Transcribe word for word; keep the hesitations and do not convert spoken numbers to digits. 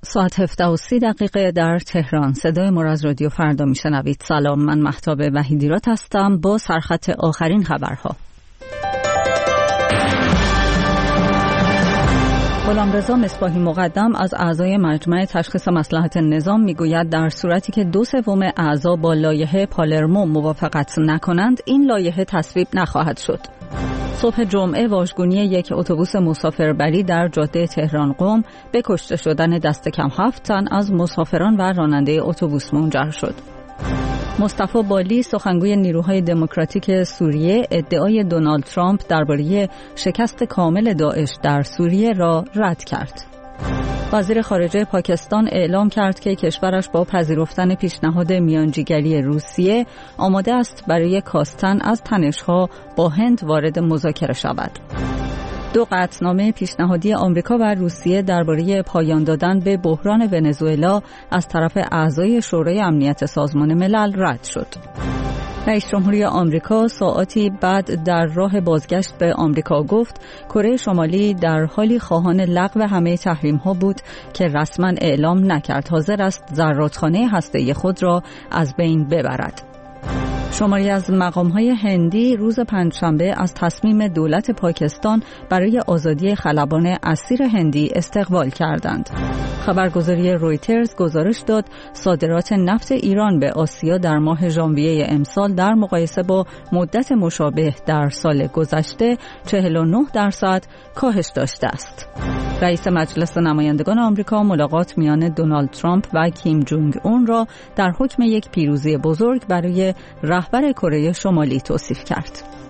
ساعت هفده و سی دقیقه در تهران. صدای ما از رادیو فردا میشنوید. سلام، من مهتاب وحیدیرات هستم با سرخط آخرین خبرها. غلامرضا مصباحی مقدم از اعضای مجمع تشخیص مصلحت نظام میگوید در صورتی که دو سوم اعضا با لایحه پالرمو موافقت نکنند، این لایحه تصویب نخواهد شد. صبح جمعه واژگونی یک اتوبوس مسافربری در جاده تهران قم به کشته شدن دست کم هفت تن از مسافران و راننده اتوبوس منجر شد. مصطفی بالی سخنگوی نیروهای دموکراتیک سوریه ادعای دونالد ترامپ درباره شکست کامل داعش در سوریه را رد کرد. وزیر خارجه پاکستان اعلام کرد که کشورش با پذیرفتن پیشنهاد میانجیگری روسیه آماده است برای کاستن از تنش‌ها با هند وارد مذاکره شود. دو قطعنامه پیشنهادی آمریکا و روسیه درباره پایان دادن به بحران ونزوئلا از طرف اعضای شورای امنیت سازمان ملل رد شد. رئیس جمهوری آمریکا ساعاتی بعد در راه بازگشت به آمریکا گفت کره شمالی در حالی خواهان لغو همه تحریم‌ها بود که رسما اعلام نکرد حاضر است زرادخانه هسته‌ای خود را از بین ببرد. شماری از مقام‌های هندی روز پنجشنبه از تصمیم دولت پاکستان برای آزادی خلبان اسیر هندی استقبال کردند. خبرگزاری رویترز گزارش داد صادرات نفت ایران به آسیا در ماه ژانویه امسال در مقایسه با مدت مشابه در سال گذشته چهل و نه درصد کاهش داشته است. رئیس مجلس نمایندگان آمریکا ملاقات میان دونالد ترامپ و کیم جونگ اون را در حکم یک پیروزی بزرگ برای رهبر کره شمالی توصیف کرد.